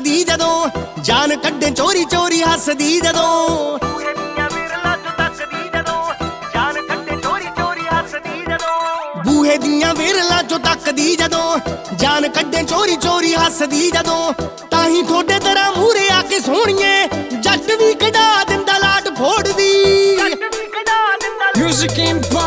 ਦੱਸਦੀ ਜਦੋਂ, ਜਾਨ ਕੱਢੇ ਚੋਰੀ ਚੋਰੀ ਹੱਸਦੀ ਜਦੋਂ। ਬੂਹੇ ਦੀਆਂ ਵਿਰਲਾਂ ਚੋਂ ਤੱਕਦੀ ਜਦੋਂ, ਜਾਨ ਕੱਢੇ ਚੋਰੀ ਚੋਰੀ ਹੱਸਦੀ ਜਦੋਂ। ਤਾਂ ਹੀ ਥੋੜੇ ਤਰ੍ਹਾਂ ਮੂਹਰੇ ਆ ਕੇ ਸੋਹਣੀਏ, ਜੱਟ ਵੀ ਕਢਾ ਦਿੰਦਾ ਲਾਟ ਫੋੜਦੀ। Music in